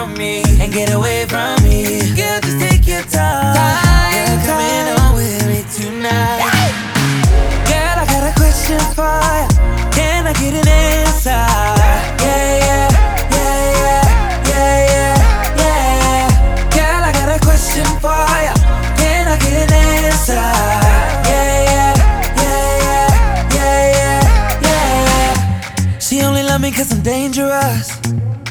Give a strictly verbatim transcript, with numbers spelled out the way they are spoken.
from me and get away from me. Girl, just take your time. You're coming home with me tonight. Girl, I got a question for ya. Can I get an answer? Yeah, yeah, yeah, yeah, yeah, yeah, yeah. Girl, I got a question for ya. Can I get an answer? Yeah, yeah, yeah, yeah, yeah, yeah, yeah. She only love me cause I'm dangerous.